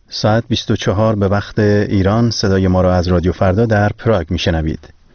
ساعت 24 به وقت ایران. صدای ما را از رادیو فردا در پراگ میشنوید.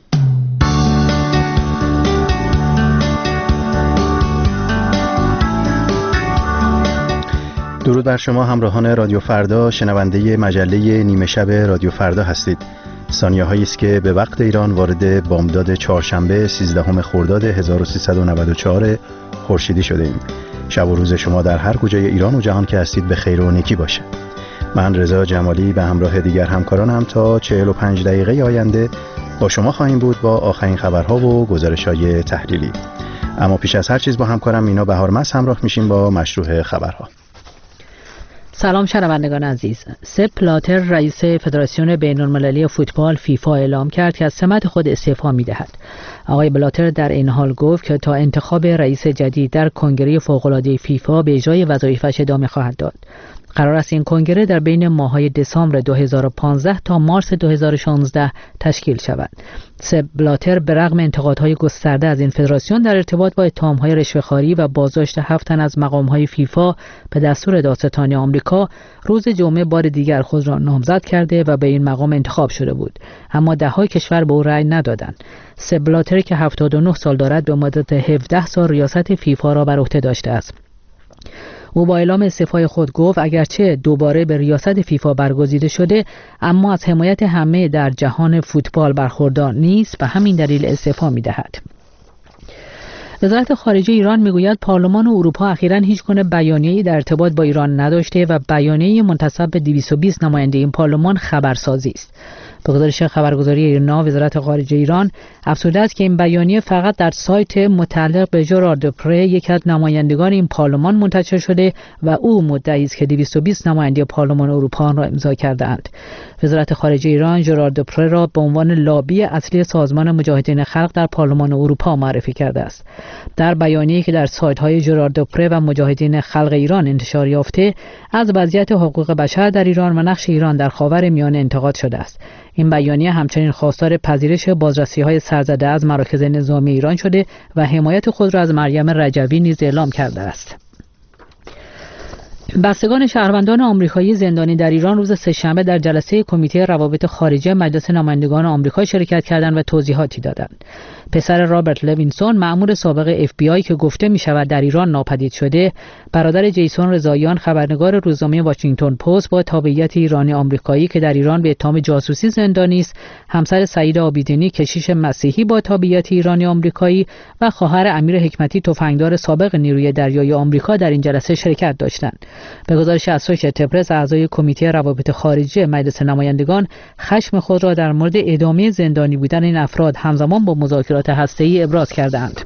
درود بر شما همراهان رادیو فردا، شنونده مجله نیمه شب رادیو فردا هستید. ثانیه‌هایی است که به وقت ایران وارد بامداد چهارشنبه 13 خرداد 1394 خورشیدی شده ایم. شب و روز شما در هر کجای ایران و جهان که هستید به خیر و نیکی باشه. من رضا جمالی به همراه دیگر همکارانم تا 45 دقیقه آینده با شما خواهیم بود با آخرین خبرها و گزارش‌های تحلیلی. اما پیش از هر چیز با همکارم مینا بهارمس همراه میشیم با مشروع خبرها. سلام شنوندگان عزیز. سپ بلاتر رئیس فدراسیون بین‌المللی فوتبال فیفا اعلام کرد که از سمت خود استعفا می‌دهد. آقای بلاتر در این حال گفت که تا انتخاب رئیس جدید در کنگره فوق‌العاده فیفا به اجرای وظایفش ادامه خواهد داد. قرار است این کنگره در بین ماه‌های دسامبر 2015 تا مارس 2016 تشکیل شود. سپ بلاتر به رغم انتقادهای گسترده از این فدراسیون در ارتباط با اتهام‌های رشوه‌خواری و بازداشت 7 تن از مقام‌های فیفا به دستور دادستان آمریکا روز جمعه بار دیگر خود را نامزد کرده و به این مقام انتخاب شده بود، اما ده‌های کشور به او رأی ندادند. سپ بلاتر که 79 سال دارد به مدت 17 سال ریاست فیفا را بر عهده داشته است. او با اعلام استعفای خود گفت اگرچه دوباره به ریاست فیفا برگزیده شده، اما از حمایت همه در جهان فوتبال برخوردار نیست و همین دلیل استعفا می‌دهد. وزارت خارجه ایران میگوید پارلمان اروپا اخیراً هیچ گونه بیانیه‌ای در ارتباط با ایران نداشته و بیانیه منتسب به 220 نماینده این پارلمان خبرسازی است. به گزارش خبرگزاری ایرنا، وزارت خارجه ایران افزوده است که این بیانیه فقط در سایت متعلق به ژرار دپره، یکی از نمایندگان این پارلمان منتشر شده و او مدعی است که 220 نماینده پارلمان اروپا را امضا کرده‌اند. وزارت خارجه ایران ژرار دپره را به عنوان لابی اصلی سازمان مجاهدین خلق در پارلمان اروپا معرفی کرده است. در بیانیه‌ای که در سایت‌های ژرار دپره و مجاهدین خلق ایران انتشار یافته، از وضعیت حقوق بشر در ایران و نقش ایران در خاورمیانه انتقاد شده است. این بیانیه همچنین خواستار پذیرش بازرسی‌های سرزده از مراکز نظامی ایران شده و حمایت خود را از مریم رجوی نیز اعلام کرده است. بستگان شهروندان آمریکایی زندانی در ایران روز سه‌شنبه در جلسه کمیته روابط خارجه مجلس نمایندگان آمریکا شرکت کردند و توضیحاتی دادند. پسر رابرت لوینسون، مأمور سابق FBI که گفته می شود در ایران ناپدید شده، برادر جیسون رضاییان خبرنگار روزنامه واشنگتن پست با تابعیت ایرانی آمریکایی که در ایران به اتهام جاسوسی زندانی است، همسر سعید عابدینی کشیش مسیحی با تابعیت ایرانی آمریکایی و خواهر امیر حکمتی تفنگدار سابق نیروی دریایی آمریکا در این جلسه شرکت داشتند. به گزارش اسوشییتد پرس، اعضای کمیته روابط خارجه مجلس نمایندگان خشم خود را در مورد ادامه زندانی بودن این افراد همزمان با مذاکرات هسته‌ای ابراز کردند.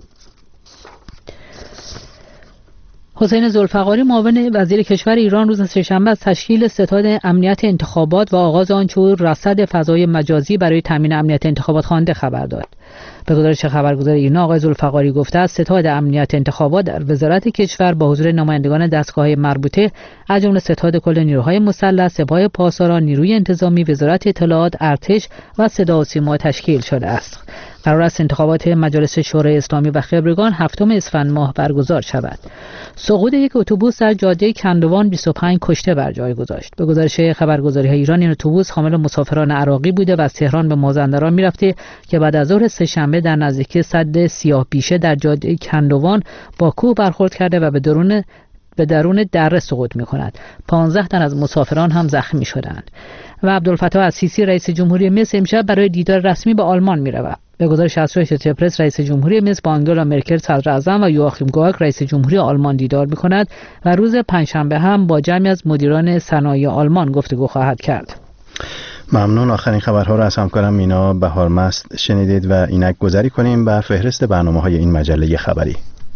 حسین ذوالفقاری، معاون وزیر کشور ایران، روز سه‌شنبه از تشکیل ستاد امنیت انتخابات و آغاز آنچه او رصد فضای مجازی برای تامین امنیت انتخابات خوانده خبر داد. به گزارش خبرگزاری ایرنا، آقای ذوالفقاری گفته است ستاد امنیت انتخابات در وزارت کشور با حضور نمایندگان دستگاه‌های مربوطه از جمله ستاد کل نیروهای مسلح، سپاه پاسداران، نیروی انتظامی، وزارت اطلاعات، ارتش و صدا و سیما تشکیل شده است. قرار است انتخابات مجالس شورای اسلامی و خبرگان 7 اسفند ماه برگزار شود. سقوط یک اتوبوس در جاده کندوان 25 کشته بر جای گذاشت. به گزارش خبرگزاری‌های ایران، این اتوبوس حامل مسافران عراقی بوده و از تهران به مازندران می‌رفته که بعد از ظهر سه‌شنبه در نزدیکی سد سیاه پیشه در جاده کندوان با کوه برخورد کرده و به درون دره سقوط می‌کند. 15 تن از مسافران هم زخمی شدند. و عبدالفتاح السیسی، رئیس جمهوری مصر، امشب برای دیدار رسمی به آلمان می‌رود. به گزارش اسوشییتد پرس، رئیس جمهوری مصر با آنگلا مرکل صدراعظم و یوآخیم گوک رئیس جمهوری آلمان دیدار می‌کند و روز پنجشنبه هم با جمعی از مدیران صنایع آلمان گفتگو خواهد کرد. ممنون. آخرین خبرها را از همکارم مینا بهارمس شنیدید و اینک گذری کنیم بر فهرست برنامه‌های این مجله خبری.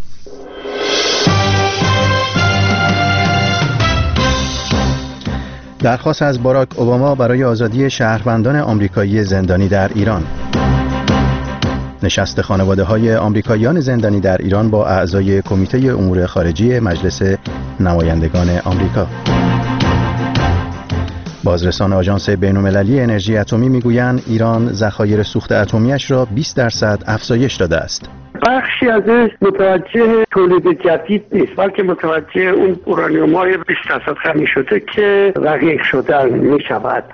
درخواست از باراک اوباما برای آزادی شهروندان آمریکایی زندانی در ایران. نشست خانواده‌های آمریکاییان زندانی در ایران با اعضای کمیته امور خارجی مجلس نمایندگان آمریکا. بازرسان آژانس بین‌المللی انرژی اتمی میگویند ایران ذخایر سوخت اتمی‌اش را 20% افزایش داده است. بخشی ازش متوجه تولید جدید نیست، بلکه متوجه اون اورانیوم‌های بیش درصد خالی شده که رقیق شدن می‌شود.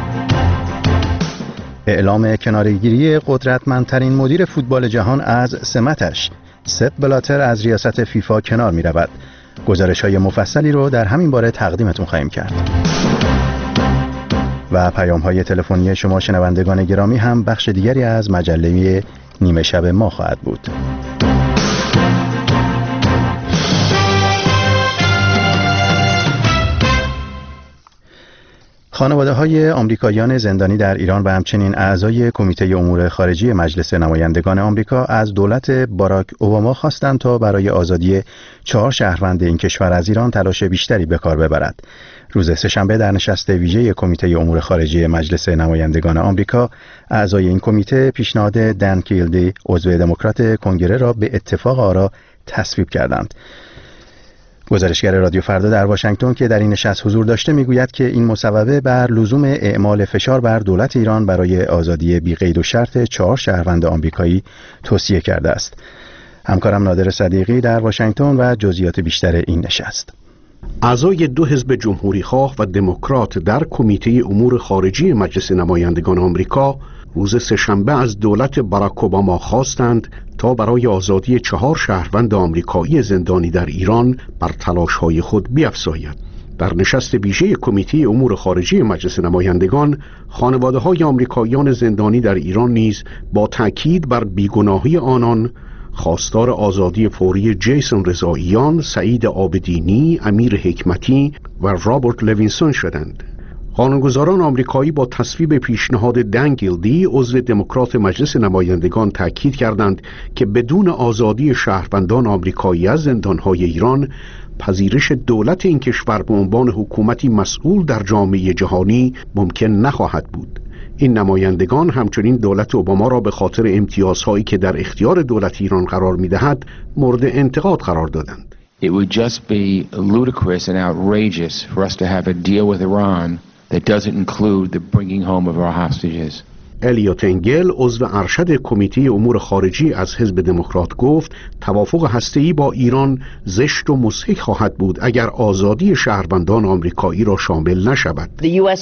اعلام کناره‌گیری قدرتمندترین مدیر فوتبال جهان از سمتش، سپ بلاتر از ریاست فیفا کنار می‌رود. گزارش‌های مفصلی رو در همین باره تقدیمتون خواهیم کرد. و پیام‌های تلفنی شما شنوندگان گرامی هم بخش دیگری از مجله نیمه شب ما خواهد بود. خانواده‌های آمریکاییان زندانی در ایران و همچنین اعضای کمیته امور خارجی مجلس نمایندگان آمریکا از دولت باراک اوباما خواستند تا برای آزادی 4 شهروند این کشور از ایران تلاش بیشتری به کار ببرد. روز سه‌شنبه در نشست ویژه کمیته امور خارجی مجلس نمایندگان آمریکا، اعضای این کمیته پیشنهاد دن کیلدی، عضو دموکرات کنگره را به اتفاق آرا تصویب کردند. گزارشگر رادیو فردا در واشنگتن که در این نشست حضور داشته میگوید که این مصوبه بر لزوم اعمال فشار بر دولت ایران برای آزادی بی قید و شرط 4 شهروند آمریکایی توصیه کرده است. همکارم نادر صدیقی در واشنگتن و جزئیات بیشتر این نشست. اعضای 2 حزب جمهوری‌خواه و دموکرات در کمیته امور خارجی مجلس نمایندگان آمریکا روز سه‌شنبه از دولت باراک اوباما خواستند تا برای آزادی 4 شهروند آمریکایی زندانی در ایران بر تلاش‌های خود بیفزاید. در نشست ویژه کمیته امور خارجی مجلس نمایندگان، خانواده‌های آمریکاییان زندانی در ایران نیز با تأکید بر بیگناهی آنان خواستار آزادی فوری جیسون رضاییان، سعید عابدینی، امیر حکمتی و رابرت لوینسون شدند. قانونگذاران آمریکایی با تصویب پیشنهاد دن کیلدی، عضو دموکرات مجلس نمایندگان، تاکید کردند که بدون آزادی شهروندان آمریکایی از زندانهای ایران، پذیرش دولت این کشور به عنوان حکومتی مسئول در جامعه جهانی ممکن نخواهد بود. این نمایندگان همچنین دولت اوباما را به خاطر امتیازهایی که در اختیار دولت ایران قرار می‌دهد مورد انتقاد قرار دادند. It would just be ludicrous and outrageous for us to have a deal with Iran that doesn't include the bringing home of our hostages. الیوت انگل، عضو ارشد کمیته امور خارجی از حزب دموکرات، گفت توافق هسته‌ای با ایران زشت و مضحک خواهد بود اگر آزادی شهروندان آمریکایی را شامل نشود.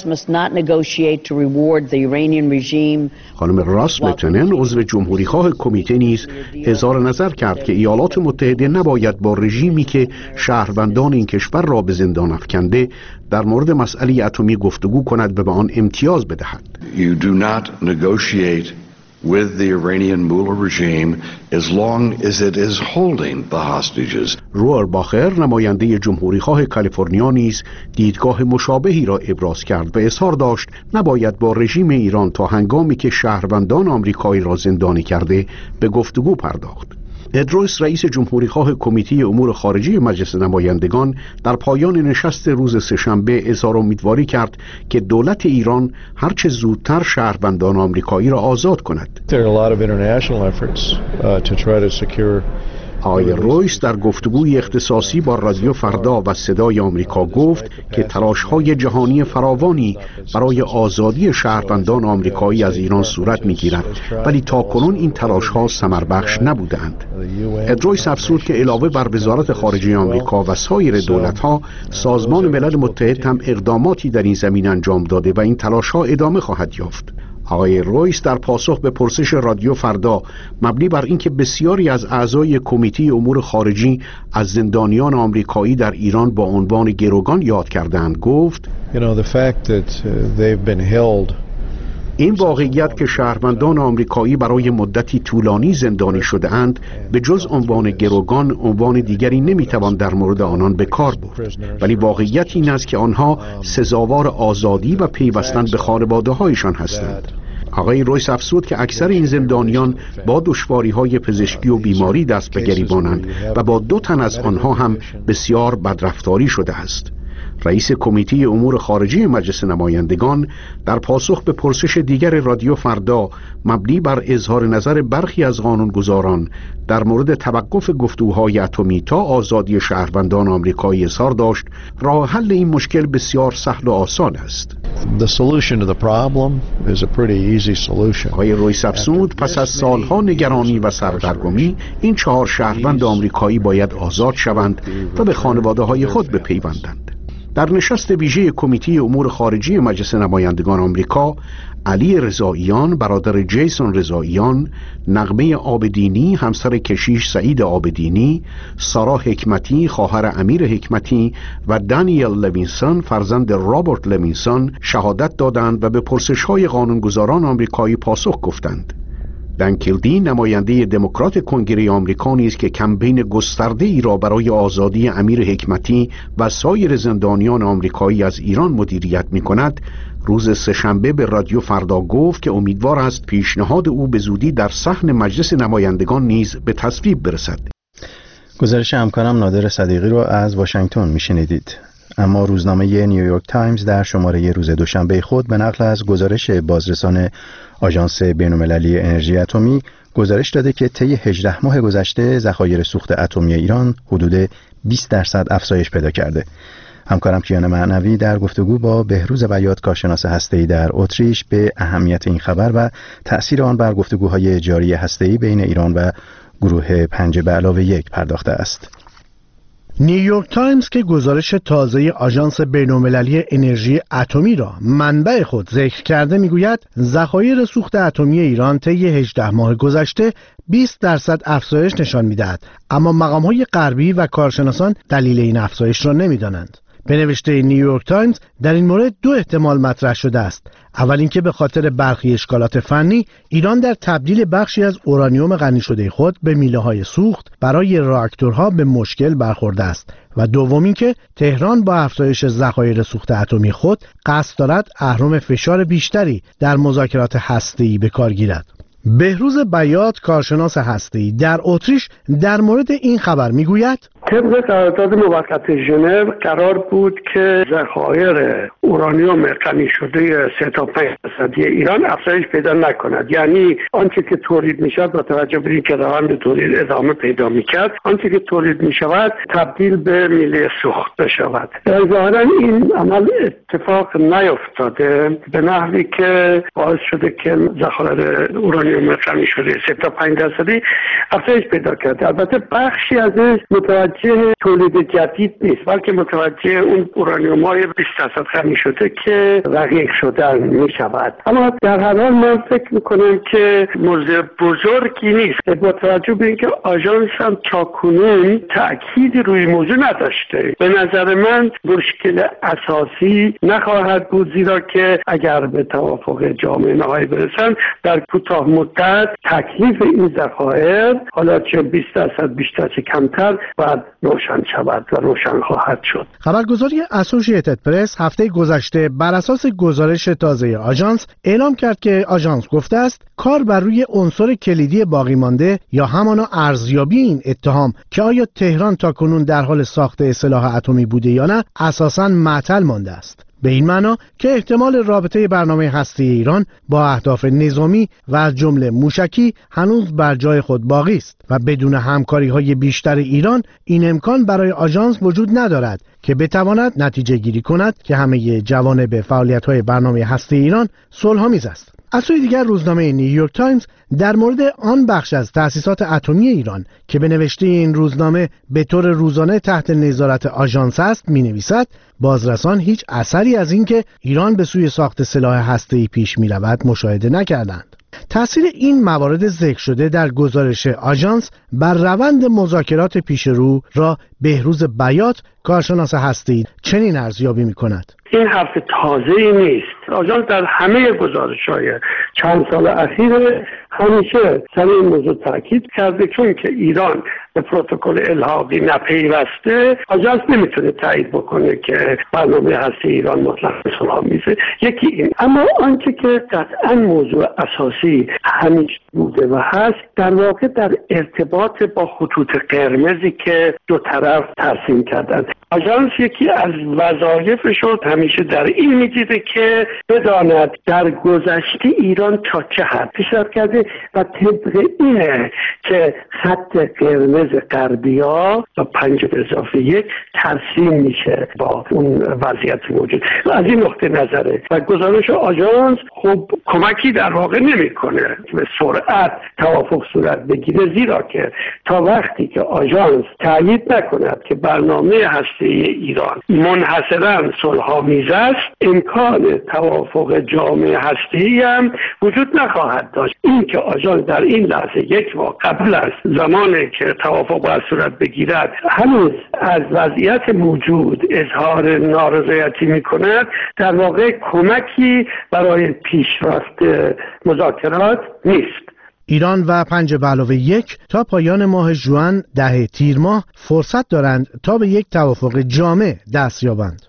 خانم راس متنن، عضو جمهوری‌خواه کمیته، نیز اظهار نظر کرد که ایالات متحده نباید با رژیمی که شهروندان این کشور را به زندان افکنده در مورد مسئله اتمی گفتگو کند و به آن امتیاز بدهد. You do not negotiate with the Iranian Mullah regime as long as it is holding the hostages. روئر باخر، نماینده جمهوری‌خواه کالیفرنیا، نیز دیدگاه مشابهی را ابراز کرد و اظهار داشت نباید با رژیم ایران تا هنگامی که شهروندان آمریکایی را زندانی کرده به گفتگو پرداخت. اد رویس، رئیس جمهوری‌خواه کمیته امور خارجی مجلس نمایندگان، در پایان نشست روز سه‌شنبه اظهار امیدواری کرد که دولت ایران هرچه زودتر شهروندان آمریکایی را آزاد کند. آقای رویس در گفتگوی اختصاصی با رادیو فردا و صدای آمریکا گفت که تلاش‌های جهانی فراوانی برای آزادی شهروندان آمریکایی از ایران صورت می‌گیرد، ولی تاکنون این تلاش‌ها ثمربخش نبودند. اد رویس افزود که علاوه بر وزارت خارجه آمریکا و سایر دولت‌ها، سازمان ملل متحد هم اقداماتی در این زمینه انجام داده و این تلاش‌ها ادامه خواهد یافت. آقای رویس در پاسخ به پرسش رادیو فردا مبنی بر اینکه بسیاری از اعضای کمیته امور خارجی از زندانیان آمریکایی در ایران با عنوان گروگان یاد کردند، گفت این واقعیت که شهروندان آمریکایی برای مدتی طولانی زندانی شده اند به جز عنوان گروگان عنوان دیگری نمیتوان در مورد آنان به کار برد، ولی واقعیت این است که آنها سزاوار آزادی و پیوستن به خانواده‌هایشان هستند. آقای رویس افزود که اکثر این زندانیان با دشواری‌های پزشکی و بیماری دست به گریبانند و با 2 تن از آنها هم بسیار بدرفتاری شده است. رئیس کمیته امور خارجی مجلس نمایندگان در پاسخ به پرسش دیگر رادیو فردا مبنی بر اظهار نظر برخی از قانونگذاران در مورد توقف گفتگوهای اتمی تا آزادی شهروندان آمریکایی اظهار داشت راه حل این مشکل بسیار سهل و آسان است. The solution to the problem is a pretty easy solution. آقای رویس افزود پس از سالها نگرانی و سردرگمی این 4 شهروند آمریکایی باید آزاد شوند و به خانواده‌های خود بپیوندند. در نشست ویژه کمیته امور خارجی مجلس نمایندگان آمریکا، علی رضاییان برادر جیسون رضاییان، نغمه عابدینی همسر کشیش سعید عابدینی، سارا حکمتی خواهر امیر حکمتی و دانیل لوینسون فرزند رابرت لوینسون شهادت دادند و به پرسش‌های قانونگذاران آمریکایی پاسخ گفتند. دن کیلدی نماینده دموکرات کنگره آمریکا نیز که کمپین گسترده‌ای را برای آزادی امیر حکمتی و سایر زندانیان آمریکایی از ایران مدیریت می‌کند، روز سه‌شنبه به رادیو فردا گفت که امیدوار است پیشنهاد او به زودی در صحن مجلس نمایندگان نیز به تصویب برسد. گزارش همکارم نادر صدیقی رو از واشنگتن میشنیدید. اما روزنامه نیویورک تایمز در شماره روز دوشنبه خود به نقل از گزارش بازرسان آژانس بین‌المللی انرژی اتمی گزارش داده که طی 18 ماه گذشته ذخایر سوخت اتمی ایران حدود 20% افزایش پیدا کرده. همکارم کیان معنوی در گفتگو با بهروز بیات کارشناس هسته‌ای در اتریش به اهمیت این خبر و تأثیر آن بر گفتگوهای جاری هسته‌ای بین ایران و گروه 5+1 پرداخته است. نیویورک تایمز که گزارش تازه آژانس بین‌المللی انرژی اتمی را منبع خود ذکر کرده میگوید ذخایر سوخت اتمی ایران طی 18 ماه گذشته 20% افزایش نشان می‌دهد، اما مقام‌های غربی و کارشناسان دلیل این افزایش را نمی‌دانند. به نوشته نیویورک تایمز در این مورد 2 احتمال مطرح شده است. اول اینکه به خاطر برخی اشکالات فنی ایران در تبدیل بخشی از اورانیوم غنی شده خود به میله‌های سوخت برای راکتورها به مشکل برخورده است و دوم اینکه تهران با افزایش ذخایر سوخت اتمی خود قصد دارد اهرم فشار بیشتری در مذاکرات هسته‌ای به کار گیرد. بهروز بیات کارشناس هسته‌ای در اتریش در مورد این خبر میگوید طبق قرارداد موقت ژنو قرار بود که ذخایر اورانیوم غنی شده 3 تا 5% ایران افزایش پیدا نکند، یعنی آنچه که تولید میشد با توجه به اینکه روند تولید ادامه پیدا میکرد، آنچه که تولید میشود تبدیل به میله سوخت بشود. ظاهرا این عمل اتفاق نیفتاده به نحوی که باعث شده که ذخایر اورانیوم غنی شده 3 تا 5% افزایش پیدا کرده. البته بخشی از این متوجه تولید جدید نیست، بلکه متوجه اون اورانیوم‌های 20% غنی شده که رقیق شدن می شود. اما در هر حال من فکر میکنم که موضوع بزرگی نیست، با توجه به اینکه آژانس هم تاکنون تأکید روی موضوع نداشته. به نظر من مشکل اساسی نخواهد بود، زیرا که اگر به توافق جامعه نهایی برسن در کوتاه مدت تکلیف این ذخایر حالا چه 20% بیشتر چه کمتر باید روشن شود و روشن خواهد شد. خبرگزاری اسوسییتد پرس هفته گذشته بر اساس گزارش تازه آژانس اعلام کرد که آژانس گفته است کار بر روی عنصر کلیدی باقی مانده یا همانا ارزیابی این اتهام که آیا تهران تاکنون در حال ساخت سلاح اتمی بوده یا نه اساساً معطل مانده است. به این معنا که احتمال رابطه برنامه هسته‌ای ایران با اهداف نظامی و از جمله موشکی هنوز بر جای خود باقی است و بدون همکاری‌های بیشتر ایران این امکان برای آژانس وجود ندارد که بتواند نتیجه گیری کند که همه جوانب فعالیت‌های برنامه هسته‌ای ایران صلح‌آمیز است. از سوی دیگر روزنامه نیویورک تایمز در مورد آن بخش از تأسیسات اتمی ایران که به نوشته این روزنامه به طور روزانه تحت نظارت آژانس است می‌نویسد بازرسان هیچ اثری از اینکه ایران به سوی ساخت سلاح هسته‌ای پیش می‌رود مشاهده نکردند. تأثیر این موارد ذکر شده در گزارش آژانس بر روند مذاکرات پیشرو را بهروز بیات کارشناس هسته‌ای چنین ارزیابی می‌کند. این حرف تازه‌ای نیست. آژانس در همه گزارش‌های چند سال اخیر همیشه سر این موضوع تاکید کرده چون که ایران به پروتکل الحاقی نپیوسته، آژانس نمیتونه تایید بکنه که برنامه هسته ایران مطلق صلح‌آمیزه. یکی این. اما آنچه که قطعاً موضوع اساسی همیشه بوده و هست در واقع در ارتباط با خطوط قرمزی که دو طرف ترسیم کردن. آژانس یکی از وظایفش رو همیشه در این می‌دیده که بداند در گذشته ایران تا چه حد پیشرفت کرده و طبق اینه که خط قرمز مرکز غربیا و 5+1 ترسیم میشه با اون وضعیت موجود. از این نقطه نظره و گزارش آژانس خب کمکی در واقع نمیکنه به سرعت توافق صورت بگیره، زیرا که تا وقتی که آژانس تایید نکند که برنامه هسته‌ای ایران منحصراً صلح‌آمیز است، امکان توافق جامع هسته‌ای هم وجود نخواهد داشت. این که آژانس در این لحظه یک ماه قبل از زمانی که توافق باید صورت بگیرد هنوز از وضعیت موجود اظهار نارضایتی می‌کند، در واقع کمکی برای پیشرفت مذاکرات نیست. ایران و 5+1 تا پایان ماه ژوئن 10 تیر ماه فرصت دارند تا به یک توافق جامع دست یابند.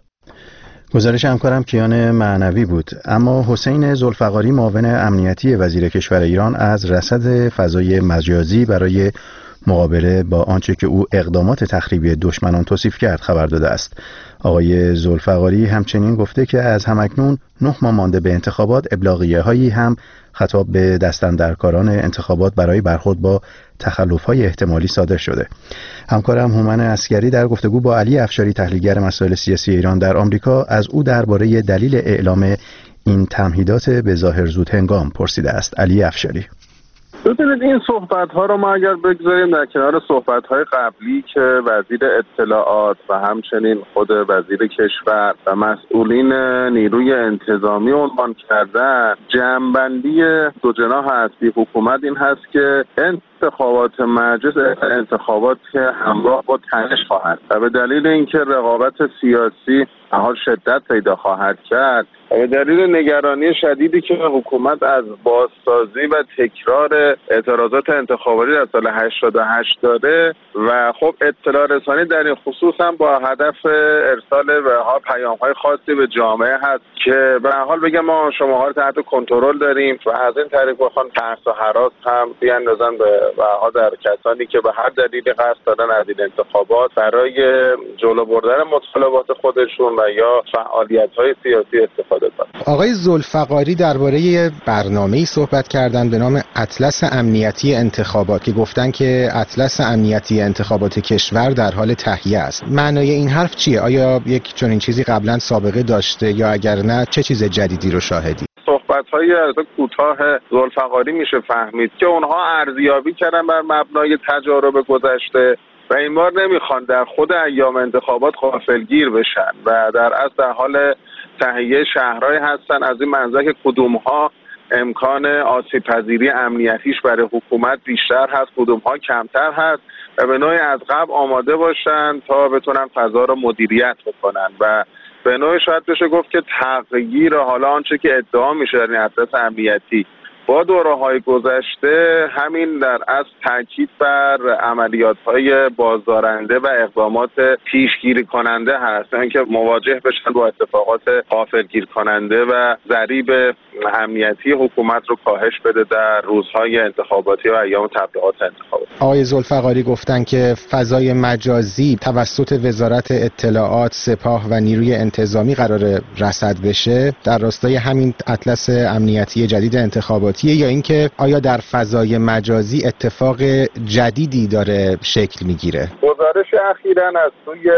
گزارش همکارم کیان معنوی بود. اما حسین ذوالفقاری معاون امنیتی وزیر کشور ایران از رصد فضای مجازی برای مقابله با آنچه که او اقدامات تخریبی دشمنان توصیف کرد خبر داده است. آقای ذوالفقاری همچنین گفته که از همکنون 9 ماه مانده به انتخابات ابلاغیه‌هایی هم خطاب به دستاندرکاران انتخابات برای برخورد با تخلف‌های احتمالی صادر شده. همکارم هومن عسگری در گفتگو با علی افشاری تحلیلگر مسائل سیاسی ایران در آمریکا از او درباره دلیل اعلام این تمهیدات به ظاهر زود هنگام پرسیده است. علی افشاری: ببینید، این صحبت‌ها رو ما اگر بگذاریم در کنار صحبت‌های قبلی که وزیر اطلاعات و همچنین خود وزیر کشور و مسئولین نیروی انتظامی عنوان کردن، جمع‌بندی دو جناح اصلی حکومت این هست که انتخابات مجلس انتخابات همراه با تنش خواهد و به دلیل اینکه رقابت سیاسی حال شدت پیدا خواهد کرد و به دلیل نگرانی شدیدی که حکومت از بازسازی و تکرار اعتراضات انتخاباتی در سال 88 داره و خب اطلاع رسانی در این خصوص هم با هدف ارسال به حال پیام‌های خاصی به جامعه هست که به حال بگم ما شماها رو تحت کنترل داریم و از این طریق بخوان ترس و هراس هم بیاندازن به حال در کسانی که به هر دلیلی قصد دارن از این انتخابات برای جلو بردن مطالبات خودشون و یا فعالیت‌های سیاسی استفاده کنند. آقای ذوالفقاری درباره برنامه‌ای صحبت کردن به نام اطلس امنیتی انتخابات که گفتن که اطلس امنیتی انتخابات کشور در حال تهیه است. معنای این حرف چیه؟ آیا یک چنین چیزی قبلا سابقه داشته یا اگر نه چه چیز جدیدی رو شاهدی؟ صحبت‌های کوتاه ذوالفقاری میشه فهمید که اونها ارزیابی کردن بر مبنای تجارب گذشته و این بار نمیخوان در خود ایام انتخابات غافلگیر بشن و در اصل در حال تهیه شهرهایی هستن از این منظر که کدومها امکان آسیب پذیری امنیتیش برای حکومت بیشتر هست، کدومها کمتر هست و به نوعی از قبل آماده باشن تا بتونن فضا رو مدیریت بکنن و به نوعی شاید بشه گفت که تغییر حالا آنچه که ادعا میشه در این اطلاس امنیتی با دوره‌های گذشته همین در اصل تاکید بر عملیات‌های بازدارنده و اقدامات پیشگیری کننده هست، اینکه مواجه بشن با اتفاقات غافلگیر کننده و ضریب امنیتی حکومت رو کاهش بده در روزهای انتخاباتی و ایام تبلیغات انتخاباتی. آقای ذوالفقاری گفتن که فضای مجازی توسط وزارت اطلاعات، سپاه و نیروی انتظامی قرار رصد بشه در راستای همین اطلس امنیتی جدید انتخاباتی، یا اینکه آیا در فضای مجازی اتفاق جدیدی داره شکل میگیره؟ گزارش اخیراً از سوی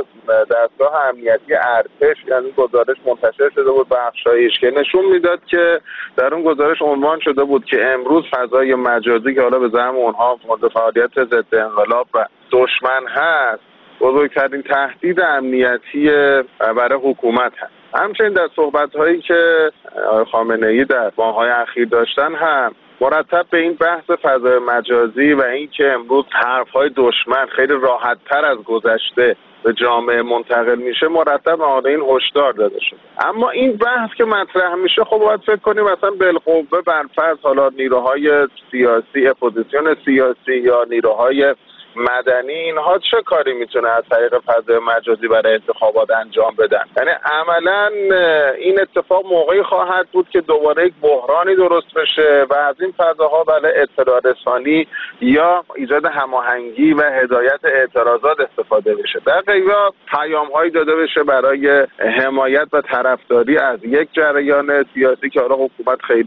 دستگاه امنیتی ارتش، یعنی گزارش منتشر شده بود بخشایش که نشون میداد که در اون گزارش عنوان شده بود که امروز فضای مجازی که حالا به زعم اونها مورد فعالیت ضد انقلاب و دشمن هست بزرگترین تهدید امنیتی برای حکومت هست. همچنین در صحبت‌هایی که خامنه‌ای در ماه‌های اخیر داشتن هم مرتب به این بحث فضای مجازی و اینکه امروز حرف‌های دشمن خیلی راحت‌تر از گذشته به جامعه منتقل میشه مرتب به این هشدار داده شده. اما این بحث که مطرح میشه خب باید فکر کنیم مثلا بالقوه برفرض حالا نیروهای سیاسی، اپوزیسیون سیاسی یا نیروهای مدنی اینها چه کاری میتونه از طریق فضای مجازی برای انتخابات انجام بدن؟ یعنی عملا این اتفاق موقعی خواهد بود که دوباره یک بحرانی درست بشه و از این فضاها برای اطلاع رسانی یا ایجاد هماهنگی و هدایت اعتراضات استفاده بشه. در غیبت پیام‌هایی داده بشه برای حمایت و طرفداری از یک جریان سیاسی که حالا حکومت خیلی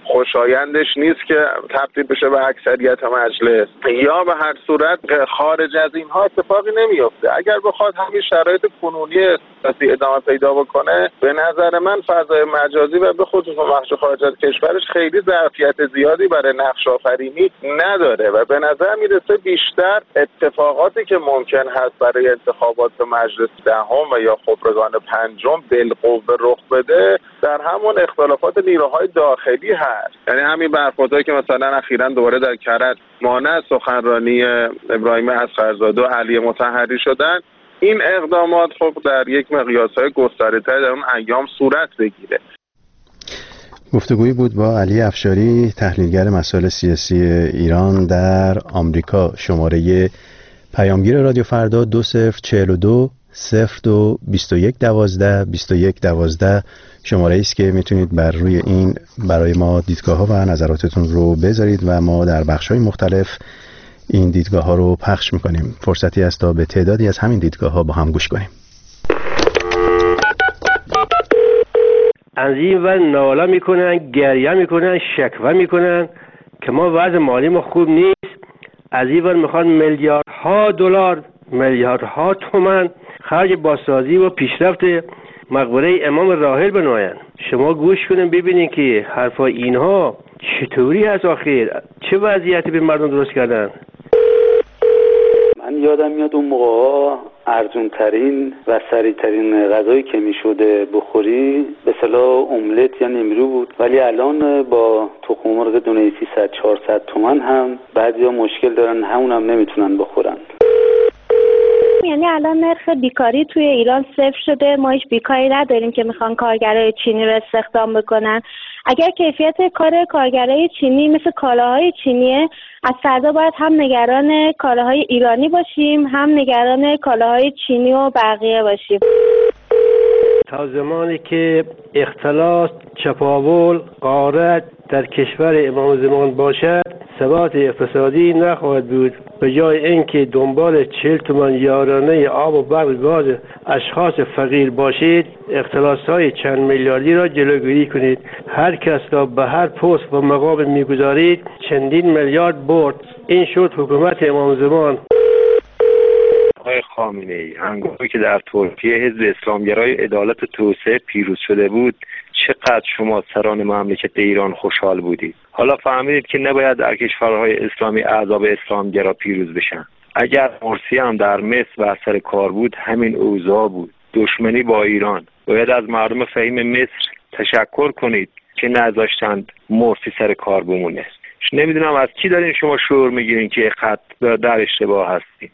خوشایندش نیست که تبدیل بشه به اکثریت مجلس، یا به هر صورت خارج از اینها اتفاقی نمیفته. اگر بخواد همین شرایط کنونی سیاسی ادامه پیدا بکنه، به نظر من فضای مجازی و به خصوص بخش خارج از کشورش خیلی ظرفیت زیادی برای نقش آفرینی نداره و به نظر میرسه بیشتر اتفاقاتی که ممکن هست برای انتخابات مجلس دهم و یا خبرگان پنجم بالقوه رخ بده در همون اختلافات نیروهای داخلی هست. یعنی همین برخوردهایی که مثلا اخیراً دوباره در کرج مانع سخنرانی ابراهیم اصغرزاده و علی مطهری شدن، این اقدامات خب در یک مقیاس‌های گسترده‌تر در اون ایام صورت بگیره. گفتگویی بود با علی افشاری، تحلیلگر مسائل سیاسی ایران در آمریکا. شماره پیامگیر رادیو فردا 2042 02 21 12 21 12 شماره است که میتونید بر روی این برای ما دیدگاه‌ها و نظراتتون رو بذارید و ما در بخش‌های مختلف این دیدگاه‌ها رو پخش می‌کنیم. فرصتی است تا به تعدادی از همین دیدگاه‌ها با هم گوش کنیم. از این ور ناله میکنن، گریه میکنن، شکوه میکنن که ما وضع مالی ما خوب نیست. از این ور میخوان میلیاردها دلار، میلیاردها تومان خرج بازسازی و پیشرفت مقبره امام راحل بنمایند. شما گوش کنین ببینین که حرفای اینها چطوری هست، آخر چه وضعیتی به مردم درست کردن. من یادم میاد اون موقع ارزون ترین و سریع ترین غذایی که میشده بخوری به اصطلاح املت یا نیمرو بود، ولی الان با تخم مرغ دونه 300-400 تومان هم بعضیا مشکل دارن، همونم نمیتونن بخورن. یعنی الان نرخ بیکاری توی ایران صفر شده، ما هیچ بیکاری نداریم که میخوان کارگرای چینی رو استخدام بکنن. اگر کیفیت کار کارگرای چینی مثل کالاهای چینیه، از فردا باید هم نگران کالاهای ایرانی باشیم، هم نگران کالاهای چینی و بقیه باشیم. تا زمانی که اختلاس، چپاول، غارت در کشور امام زمان باشد، ثبات اقتصادی نخواهد بود. به جای اینکه دنبال 40 تومان یارانه آب و برق گاز اشخاص فقیر باشید، اختلاس‌های چند میلیاردی را جلوگیری کنید. هر کس را به هر پست و مقام میگذارید چندین میلیارد برد. این شد حکومت امام زمان. آقای خامنه‌ای هنگامی که در ترکیه حزب اسلامگرای عدالت و توسعه پیروز شده بود، چقدر شما سران مملکت ایران خوشحال بودید. حالا فهمیدید که نباید در کشورهای اسلامی احزاب اسلامگرا پیروز بشن. اگر مرسی هم در مصر و سر کار بود، همین اوضاع بود. دشمنی با ایران. باید از مردم فهیم مصر تشکر کنید که نذاشتند مرسی سر کار بمونه. نمیدونم از کی دارین شما شعور میگیرین که خط در اشتباه هستین.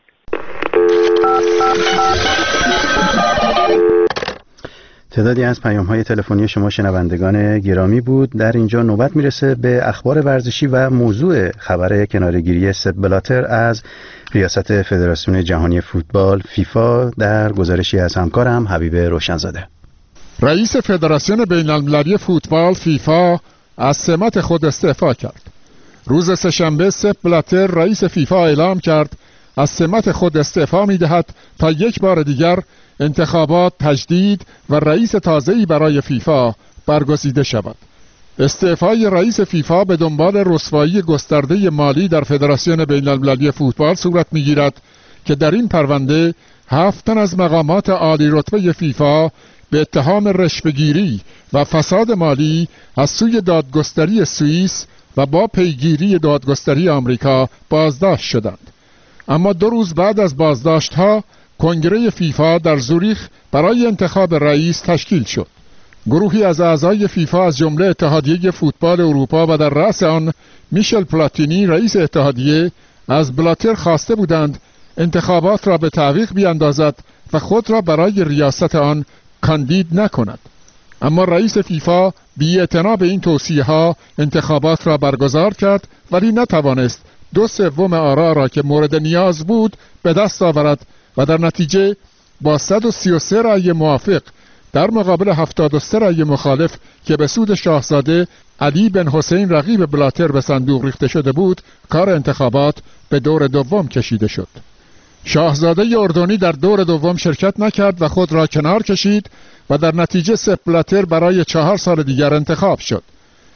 تعدادی از پیام‌های تلفنی شما شنوندگان گرامی بود. در اینجا نوبت میرسه به اخبار ورزشی و موضوع خبر کناره‌گیری سپ بلاتر از ریاست فدراسیون جهانی فوتبال فیفا در گزارشی از همکارم حبیب روشنزاده. رئیس فدراسیون بین‌المللی فوتبال فیفا از سمت خود استعفا کرد. روز سه‌شنبه سپ بلاتر رئیس فیفا اعلام کرد از سمت خود استعفا می‌دهد تا یک بار دیگر انتخابات تجدید و رئیس تازه‌ای برای فیفا برگزیده شود. استعفای رئیس فیفا به دنبال رسوایی گسترده مالی در فدراسیون بین‌المللی فوتبال صورت می‌گیرد که در این پرونده 7 تن از مقامات عالی رتبه فیفا به اتهام رشوه‌گیری و فساد مالی از سوی دادگستری سوئیس و با پیگیری دادگستری آمریکا بازداشت شدند. اما 2 روز بعد از بازداشت‌ها کنگره فیفا در زوریخ برای انتخاب رئیس تشکیل شد. گروهی از اعضای فیفا از جمله اتحادیه فوتبال اروپا و در رأس آن میشل پلاتینی رئیس اتحادیه از بلاتر خواسته بودند انتخابات را به تعویق بیاندازد و خود را برای ریاست آن کاندید نکند. اما رئیس فیفا بی‌اعتنا به این توصیه‌ها انتخابات را برگزار کرد، ولی نتوانست 2/3 آرا را که مورد نیاز بود به دست آورد و در نتیجه با 133 رأی موافق در مقابل 73 رأی مخالف که به سود شاهزاده علی بن حسین رقیب بلاتر به صندوق ریخته شده بود، کار انتخابات به دور دوم کشیده شد. شاهزاده اردنی در دور دوم شرکت نکرد و خود را کنار کشید و در نتیجه سپ بلاتر برای 4 سال دیگر انتخاب شد.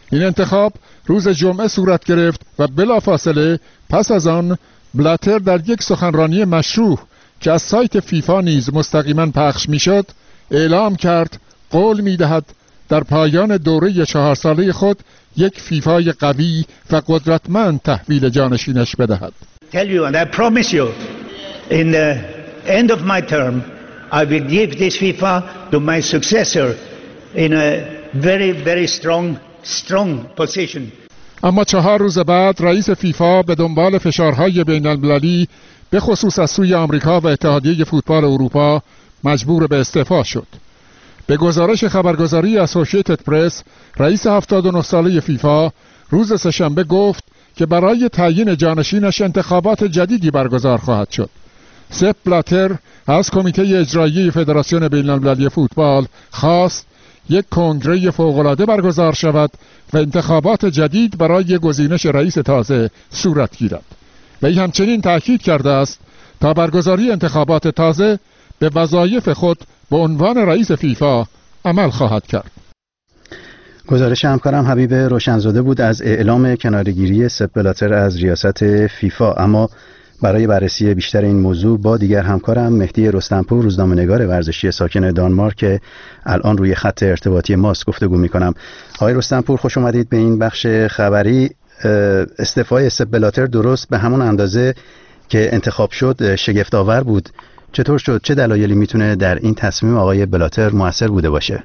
این انتخاب روز جمعه صورت گرفت و بلافاصله پس از آن بلاتر در یک سخنرانی مشروع که از سایت فیفا نیز مستقیما پخش میشد اعلام کرد قول میدهد در پایان دوره 4 ساله خود یک فیفای قوی و قدرتمند تحویل جانشینش بدهد. Tell you and I promise you in the end of my term I will give this FIFA to my successor in a very strong position. اما 4 روز بعد رئیس فیفا به دنبال فشارهای بین المللی به خصوص از سوی آمریکا و اتحادیه فوتبال اروپا مجبور به استعفا شد. به گزارش خبرگزاری اسوسییتد پرس، رئیس 79 ساله فیفا روز سه‌شنبه گفت که برای تعیین جانشینش انتخابات جدیدی برگزار خواهد شد. سپ بلاتر از کمیته اجرایی فدراسیون بین المللی فوتبال خواست یک کنگره فوق‌العاده برگزار شود و انتخابات جدید برای گزینش رئیس تازه صورت گیرد. وی همچنین تأکید کرده است تا برگزاری انتخابات تازه به وظایف خود به عنوان رئیس فیفا عمل خواهد کرد. گزارش همکارم حبیب روشنزاده بود از اعلام کناره‌گیری سپ بلاتر از ریاست فیفا. اما برای بررسی بیشتر این موضوع با دیگر همکارم مهدی رستمپور، روزنامه‌نگار ورزشی ساکن دانمارک که الان روی خط ارتباطی ماست گفتگو می‌کنم. آقای رستمپور خوش اومدید به این بخش خبری. استعفای سپ بلاتر درست به همون اندازه که انتخاب شد شگفت‌آور بود. چطور شد؟ چه دلایلی میتونه در این تصمیم آقای بلاتر مؤثر بوده باشه؟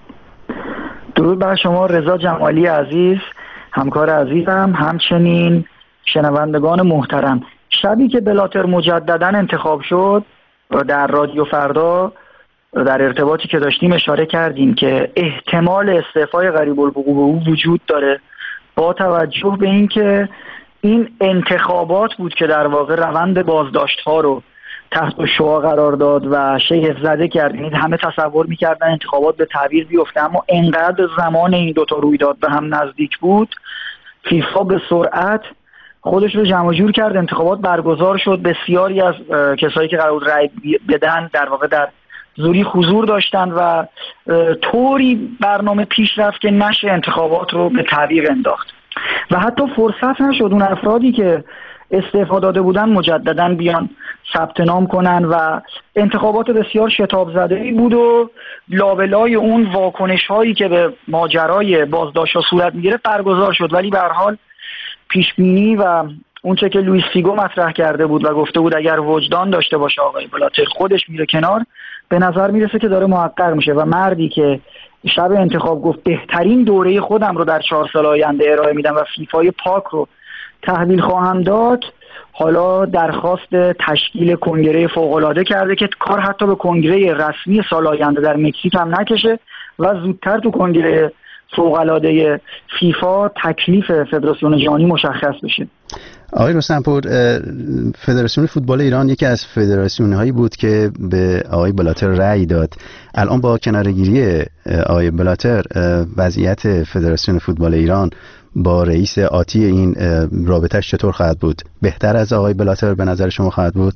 درود بر شما رضا جمالی عزیز، همکار عزیزم، همچنین شنوندگان محترم. شبی که بلاتر مجددا انتخاب شد در رادیو فردا در ارتباطی که داشتیم اشاره کردیم که احتمال استعفای قریب الوقوع وجود داره، با توجه به اینکه این انتخابات بود که در واقع روند بازداشت‌ها رو تحت شعاع قرار داد و شگفت زده کرد. یعنی همه تصور می‌کردن انتخابات به تعویق بیفته، اما انقدر زمان این دوتا رویداد به هم نزدیک بود، فیفا به سرعت خودش رو جمع جور کرد، انتخابات برگزار شد. بسیاری از کسایی که قرار بود رأی بدن در واقع در زوریخ حضور داشتن و طوری برنامه پیش رفت که نشه انتخابات رو به تعویق انداخت و حتی فرصت نشد اون افرادی که استعفا داده بودن مجددا بیان ثبت نام کنن و انتخابات بسیار شتاب زده‌ای بود و لابلای اون واکنش هایی که به ماجرای بازداشت‌ها صورت می‌گرفت برگزار شد. ولی به هر حال پیش بینی و اون چه که لوئیس فیگو مطرح کرده بود و گفته بود اگر وجدان داشته باشه آقای بلاتر خودش میره کنار، به نظر میرسه که داره محقق میشه و مردی که شب انتخاب گفت بهترین دوره خودم رو در 4 سال آینده ارائه میدم و فیفای پاک رو تحویل خواهم داد، حالا درخواست تشکیل کنگره فوق‌العاده کرده که کار حتی به کنگره رسمی سال آینده در مکزیک هم نکشه و زودتر تو کنگره فوق‌العاده فیفا تکلیف فدراسیون جهانی مشخص بشه. آقای رستمپور، فدراسیون فوتبال ایران یکی از فدراسیون‌هایی بود که به آقای بلاتر رأی داد. الان با کناره‌گیری آقای بلاتر وضعیت فدراسیون فوتبال ایران با رئیس آتی این رابطه‌اش چطور خواهد بود؟ بهتر از آقای بلاتر به نظر شما خواهد بود؟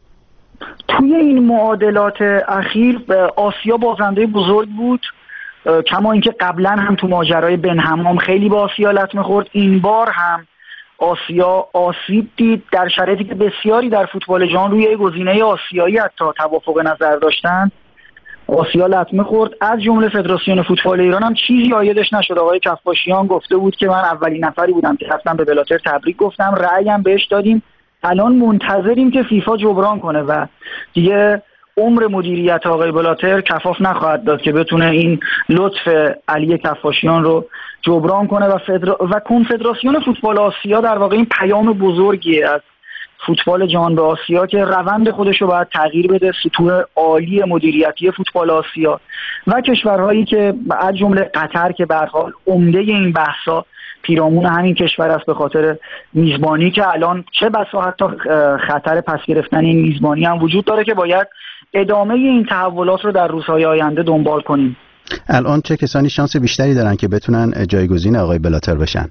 توی این معادلات اخیر آسیا بازنده بزرگ بود، کما اینکه قبلا هم تو ماجرای بن حمام خیلی با آسیا لطمه خورد. این بار هم آسیا آسیب دید در شرایطی که بسیاری در فوتبال جهان روی گزینه آسیایی حتی توافق نظر داشتن. آسیا لطمه خورد، از جمله فدراسیون فوتبال ایران هم چیزی عایدش نشد. آقای کفاشیان گفته بود که من اولین نفری بودم که رفتم به بلاتر تبریک گفتم، رأیم بهش دادیم، الان منتظریم که فیفا جبران کنه و دیگه عمر مدیریت آقای بلاتر کفاف نخواهد داد که بتونه این لطف علی کفاشیان رو جبران کنه و کنفدراسیون فوتبال آسیا در واقع این پیام بزرگیه از فوتبال جهان به آسیا که روند خودش رو باید تغییر بده. سطوح عالی مدیریتی فوتبال آسیا و کشورهایی که از جمله قطر که به هر حال عمده این بحثا پیرامون همین کشور است به خاطر میزبانی که الان چه بسا حتی خطر پس گرفتن این میزبانی هم وجود داره که باید ادامه این تحولات رو در روزهای آینده دنبال کنیم. الان چه کسانی شانس بیشتری دارن که بتونن جایگزین آقای بلاتر بشن؟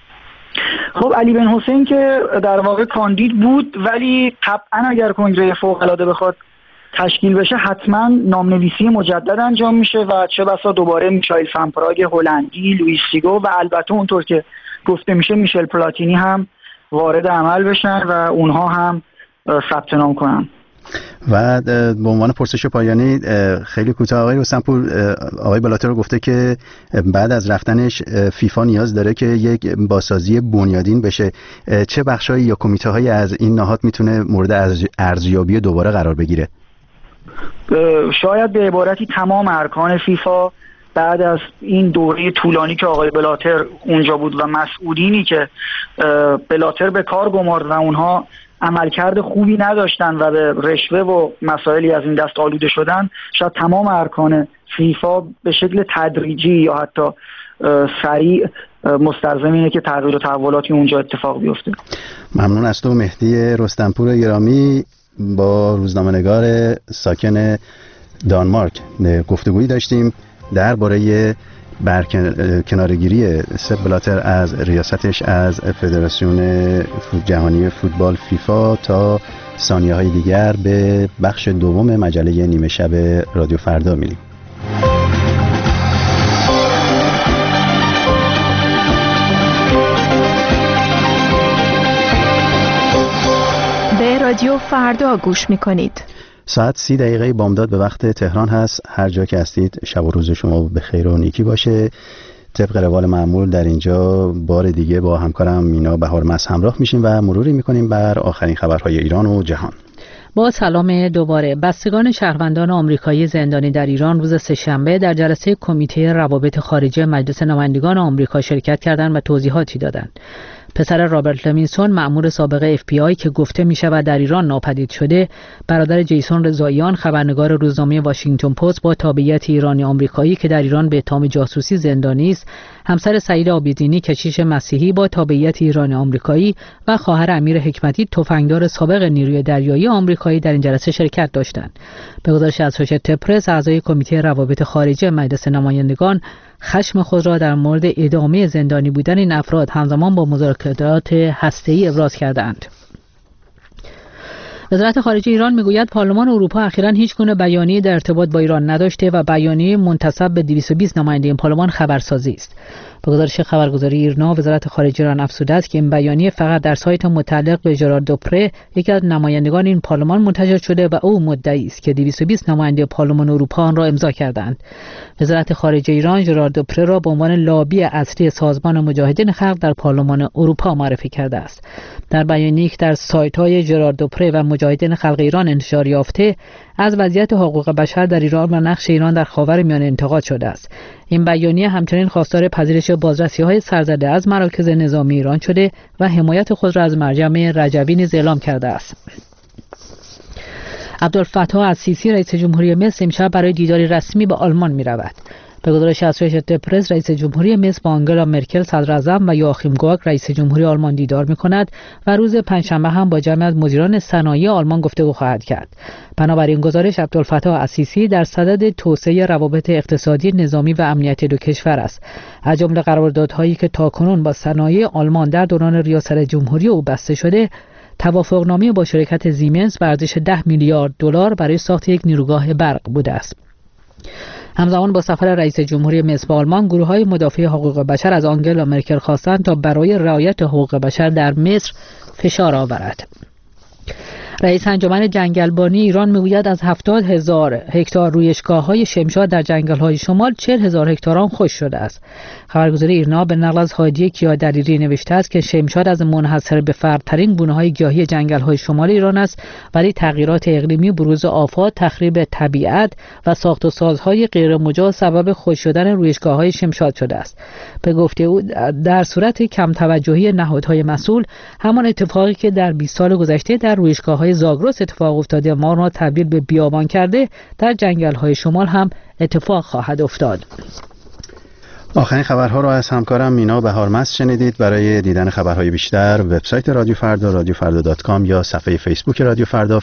خب علی بن حسین که در واقع کاندید بود، ولی طبعا اگر کنگره فوق‌العاده بخواد تشکیل بشه حتما نامنویسی مجدد انجام میشه و چه بسا دوباره میشایل فن پراگ هلندی، لوئیس فیگو و البته اونطور که گفته میشه میشل پلاتینی هم وارد عمل بشن و اونها هم ثبت نام کنن. و به عنوان پرسش پایانی خیلی کوتاه آقای رستمپور، آقای بلاتر گفته که بعد از رفتنش فیفا نیاز داره که یک بازسازی بنیادین بشه. چه بخشایی یا کمیته‌هایی از این نهاد میتونه مورد ارزیابی دوباره قرار بگیره؟ شاید به عبارتی تمام ارکان فیفا بعد از این دوره طولانی که آقای بلاتر اونجا بود و مسئولینی که بلاتر به کار گمارد و اونها عملکرد خوبی نداشتن و به رشوه و مسائلی از این دست آلوده شدن، شاید تمام ارکان فیفا به شکل تدریجی یا حتی سریع مستلزم اینه که تغییر و تحولاتی اونجا اتفاق بیفته. ممنون از تو مهدی رستمپور گرامی. با روزنامه‌نگار ساکن دانمارک گفتگویی داشتیم درباره کنارگیری سپ بلاتر از ریاستش از فدراسیون جهانی فوتبال فیفا. تا ثانیه‌های دیگر به بخش دوم مجله نیمه شب رادیو فردا می‌ریم. به رادیو فردا گوش می‌کنید. ساعت 30 دقیقه بامداد به وقت تهران هست. هر جا که هستید شب و روز شما به خیر و نیکی باشه. طبق روال معمول در اینجا بار دیگه با همکارم مینا بهارمس همراه میشیم و مروری میکنیم بر آخرین خبرهای ایران و جهان. با سلام دوباره. بستگان شهروندان آمریکایی زندانی در ایران روز سه‌شنبه در جلسه کمیته روابط خارجه مجلس نمایندگان آمریکا شرکت کردند و توضیحاتی دادند. پسر رابرت لوینسون مأمور سابق FBI که گفته می شود در ایران ناپدید شده، برادر جیسون رضاییان خبرنگار روزنامه واشنگتن پست با تابعیت ایرانی آمریکایی که در ایران به اتهام جاسوسی زندانی است، همسر سعید عابدینی کشیش مسیحی با تابعیت ایرانی آمریکایی و خواهر امیر حکمتی تفنگدار سابق نیروی دریایی آمریکایی در این جلسه شرکت داشتند. به گزارش اسوشییتد پرس، اعضای کمیته روابط خارجه مجلس نمایندگان خشم خود را در مورد ادامه زندانی بودن این افراد همزمان با مذاکرات هسته‌ای ابراز کردند. وزارت خارجه ایران میگوید پارلمان اروپا اخیراً هیچ گونه بیانیه‌ای در ارتباط با ایران نداشته و بیانیه منتسب به 220 نماینده این پارلمان خبرسازی است. به گزارش خبرگزاری ایرنا، وزارت خارجه ایران افزوده است که این بیانیه فقط در سایت متعلق به ژرار دوپره، یکی از نمایندگان این پارلمان منتشر شده و او مدعی است که 220 نماینده پارلمان اروپا آن را امضا کردند. وزارت خارجه ایران ژرار دوپره را به عنوان لابی اصلی سازمان مجاهدین خلق در پارلمان اروپا معرفی کرده است. در بیانیه‌ای که در سایت‌های ژرار دوپره و مجاهدین خلق ایران انتشار یافته، از وضعیت حقوق بشر در ایران و نقش ایران در خاورمیانه انتقاد شده است. این بیانیه همچنین خواستار پذیرش بازرسی‌های سرزده از مراکز نظامی ایران شده و حمایت خود را از مرجع رجوی نیز اعلام کرده است. عبدالفتاح السیسی رئیس جمهوری مصر امشب برای دیداری رسمی به آلمان می‌رود. به گزارش اسوشییتد پرس، رئیس جمهوری مصر با آنگلا مرکل صدر اعظم و یواخیم گوک رئیس جمهوری آلمان دیدار می‌کند و روز پنجشنبه هم با جمعی از مدیران صنایع آلمان گفتگو خواهد کرد. بنابراین گزارش عبدالفتاح السیسی در صدد توسعه روابط اقتصادی، نظامی و امنیتی دو کشور است. از جمله قراردادهایی که تاکنون با صنایع آلمان در دوران ریاست جمهوری او بسته شده، توافقنامه با شرکت زیمنس به ارزش 10 میلیارد دلار برای ساخت یک نیروگاه برق بوده است. همزمان با سفر رئیس جمهوری مصر به آلمان، گروه‌های مدافع حقوق بشر از آنگلا مرکل خواستند تا برای رعایت حقوق بشر در مصر فشار آورد. رئیس انجمن جنگلبانی ایران میگوید از 70,000 هکتار رویشگاه‌های شمشاد در جنگل‌های شمال 40,000 هکتار آن خشک شده است. خبرگزاری ایرنا به نقل از هادی کیادریری نوشته است که شمشاد از منحصر به فردترین گونه‌های گیاهی جنگل‌های شمال ایران است، ولی تغییرات اقلیمی، بروز آفات، تخریب طبیعت و ساخت و سازهای غیرمجاز سبب خشک شدن رویشگاه‌های شمشاد شده است. به گفته او در صورت کم توجهی نهادهای مسئول، همان اتفاقی که در 20 سال گذشته در رویشگاه‌های زاگرس اتفاق افتاده ما را تبدیل به بیابان کرده، در جنگل‌های شمال هم اتفاق خواهد افتاد. آخرین خبرها را از همکارم مینا بهارمس شنیدید. برای دیدن خبرهای بیشتر وبسایت رادیو فردا radiofarda.com یا صفحه فیسبوک رادیو فردا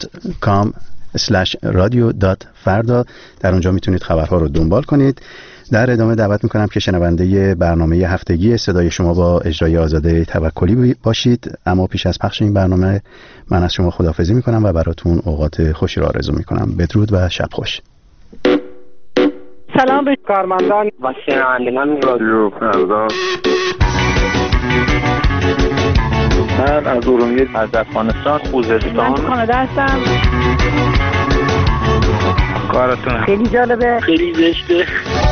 facebook.com/radio.farda، در اونجا میتونید خبرها رو دنبال کنید. در ادامه دعوت میکنم که شنونده برنامه هفتگی صدای شما با اجرای آزاده توکلی باشید. اما پیش از پخش این برنامه من از شما خداحافظی میکنم و براتون اوقات خوشی را آرزو میکنم. بدرود و شب خوش. سلام به کارمندان و شنوندگان رادیو فردا. من از ارومیه، از افغانستان، خوزستان، کانادا هستم. کارتون خیلی جالبه، خیلی زشته.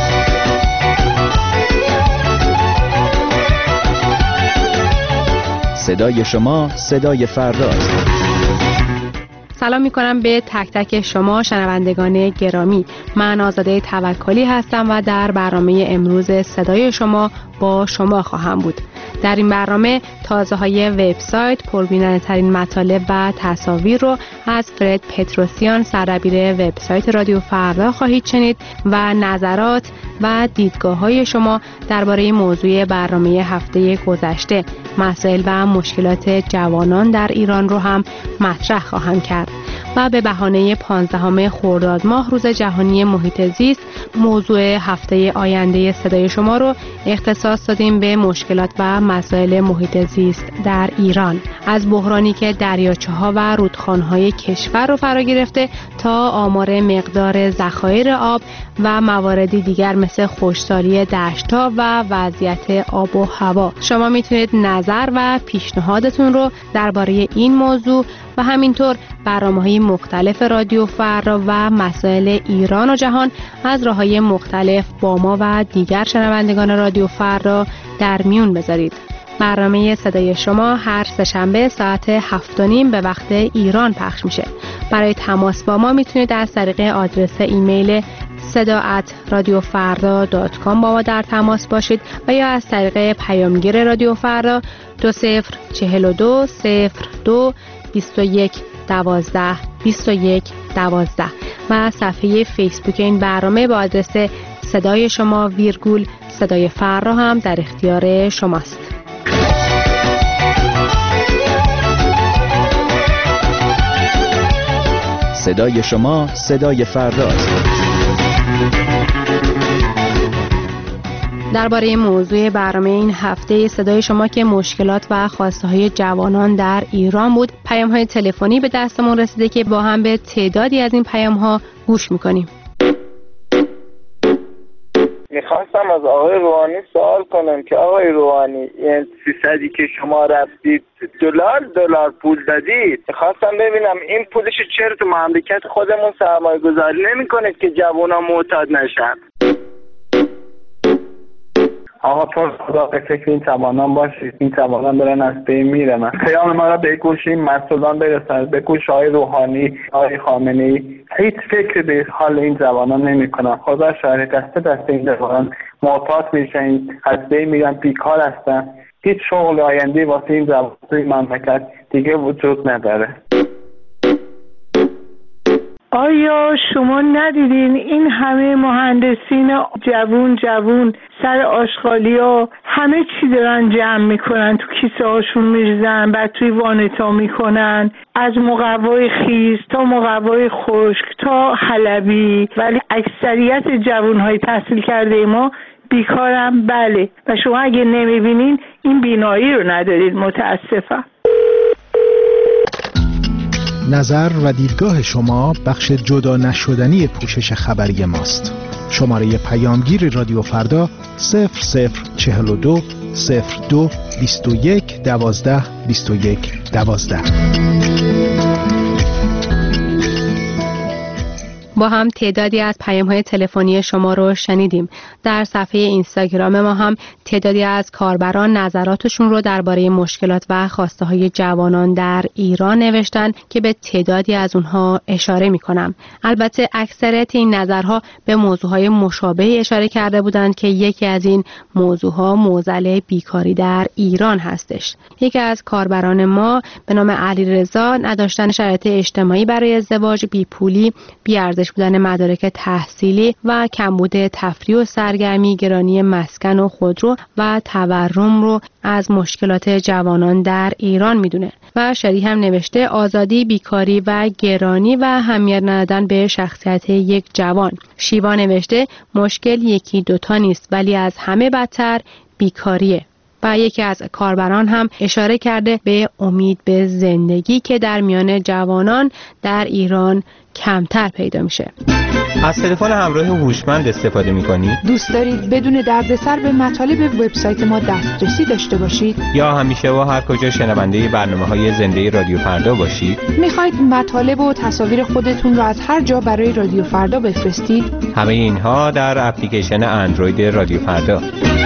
صدای شما صدای فرداست. سلام میکنم به تک تک شما شنوندگان گرامی. من آزاده توکلی هستم و در برنامه امروز صدای شما با شما خواهم بود. در این برنامه تازه های وبسایت، پربیننده ترین مطالب و تصاویر رو از فرد پتروسیان، سردبیر وبسایت رادیو فردا خواهید شنید و نظرات و دیدگاه های شما درباره موضوع برنامه هفته گذشته، مسائل و مشکلات جوانان در ایران رو هم مطرح خواهم کرد. و به بهانه 15 خرداد ماه روز جهانی محیط زیست، موضوع هفته آینده صدای شما رو اختصاص دادیم به مشکلات و مسائل محیط زیست در ایران، از بحرانی که دریاچه‌ها و رودخانه‌های کشور رو فرا گرفته تا آمار مقدار ذخایر آب و مواردی دیگر مثل خشکسالی دشت‌ها و وضعیت آب و هوا. شما میتونید نظر و پیشنهادتون رو درباره این موضوع و همینطور برنامه‌های مختلف رادیو فردا و مسائل ایران و جهان از راه‌های مختلف با ما و دیگر شنوندگان رادیو فردا در میون بذارید. برنامه صدای شما هر سه‌شنبه ساعت 7:30 به وقت ایران پخش میشه. برای تماس با ما میتونید از طریق آدرس ایمیل seda@radiofarda.com با ما در تماس باشید و یا از طریق پیامگیر رادیو فردا 2042 02 21 12 21 12 و صفحه فیسبوک این برنامه با آدرس صدای شما ویرگول صدای فردا هم در اختیار شماست. صدای شما صدای فرداست. درباره موضوع برنامه این هفته صدای شما که مشکلات و خواسته‌های جوانان در ایران بود، پیام‌های تلفنی به دستمون رسیده که با هم به تعدادی از این پیام‌ها گوش می‌کنیم. میخواستم از آقای روحانی سوال کنم که آقای روحانی این 300 که شما رفتید دلار پول دادید، میخواستم ببینم این پولش چرا تو مملکت خودمون سرمایه گذاری نمی کنید که جوونا معتاد نشن؟ آقا پر خدا به فکر این توانان باشید، این توانان دارن از بین میرن. پیام ما را به گوش این مسئولان برسند، به گوش آقای روحانی، آقای خامنه‌ای. هیچ فکر به حال این جوانان نمی‌کنن. خدا شاهد، دست این جوانان معتاد میشن، از بین میرن، بیکار هستن. هیچ شغل آینده واسه این جوانان توی مملکت دیگه وجود نداره. آیا شما ندیدین این همه مهندسین جوون سر آشغالیا همه چی دارن جمع میکنن، تو کیسه هاشون میریزن، بعد توی وانتا میکنن، از مقوای خیس تا مقوای خشک تا حلبی، ولی اکثریت جوانهای تحصیل کرده ما بیکارن. بله، و شما اگه نمیبینین این بینایی رو ندارید، متاسفم. نظر و دیدگاه شما بخش جدا نشدنی پوشش خبری ماست. شماره پیامگیر رادیو فردا 0042 02 21 12 21 12. با هم تعدادی از پیام‌های تلفنی شما رو شنیدیم. در صفحه اینستاگرام ما هم تعدادی از کاربران نظراتشون رو درباره مشکلات و خواسته‌های جوانان در ایران نوشتن که به تعدادی از اونها اشاره می‌کنم. البته اکثریت این نظرها به موضوعهای مشابهی اشاره کرده بودند که یکی از این موضوعها معضل بیکاری در ایران هستش. یکی از کاربران ما به نام علیرضا نداشتن شرایط اجتماعی برای ازدواج، بیپولی، بی‌ارزش افزایش بودن مدارک تحصیلی و کمبود تفریح و سرگرمی، گرانی مسکن و خودرو و تورم رو از مشکلات جوانان در ایران میدونه. و شریح هم نوشته آزادی، بیکاری و گرانی و اهمیت ندادن به شخصیت یک جوان. شیوا نوشته مشکل یکی دوتا نیست، ولی از همه بدتر بیکاریه. و یکی از کاربران هم اشاره کرده به امید به زندگی که در میان جوانان در ایران کمتر پیدا میشه. از تلفن همراه هوشمند استفاده میکنید؟ دوست دارید بدون دردسر به مطالب وبسایت ما دسترسی داشته باشید؟ یا همیشه و هر کجا شنونده برنامه‌های زنده رادیو فردا باشید؟ میخواید مطالب و تصاویر خودتون رو از هر جا برای رادیو فردا بفرستید؟ همه اینها در اپلیکیشن اندروید رادیو فردا.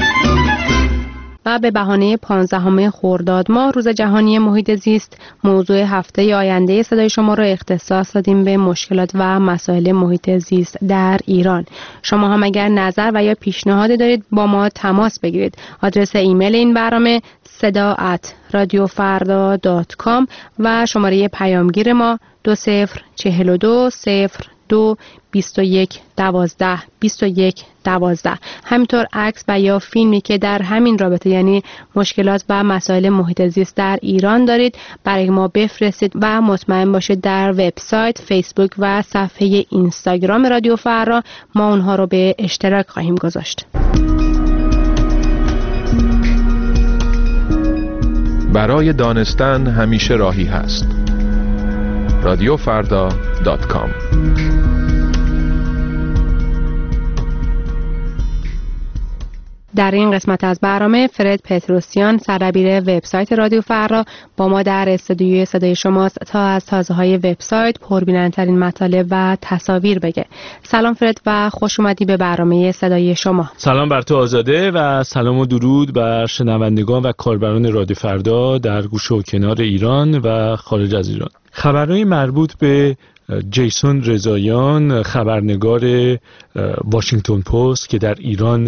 و به بهانه 15 خرداد ماه روز جهانی محیط زیست، موضوع هفته آینده صدای شما را اختصاص دادیم به مشکلات و مسائل محیط زیست در ایران. شما هم اگر نظر و یا پیشنهادی دارید با ما تماس بگیرید. آدرس ایمیل این برنامه seda@radiofarda.com و شماره پیامگیر ما 2042022112. همینطور عکس و یا فیلمی که در همین رابطه یعنی مشکلات و مسائل محیط زیست در ایران دارید برای ما بفرستید و مطمئن باشید در وبسایت، فیسبوک و صفحه اینستاگرام رادیو فردا ما اونها رو به اشتراک خواهیم گذاشت. برای دانستن همیشه راهی هست. radiofarda.com. در این قسمت از برنامه فرد پتروسیان سردبیر وبسایت رادیو فردا با ما در استودیوی صدای شماست تا از تازه‌های وبسایت، پربینندترین مطالب و تصاویر بگه. سلام فرد و خوش اومدی به برنامه صدای شما. سلام بر تو آزاده و سلام و درود بر شنوندگان و کاربران رادیو فردا در گوشه و کنار ایران و خارج از ایران. خبرهای مربوط به جیسون رضاییان، خبرنگار واشنگتن پست که در ایران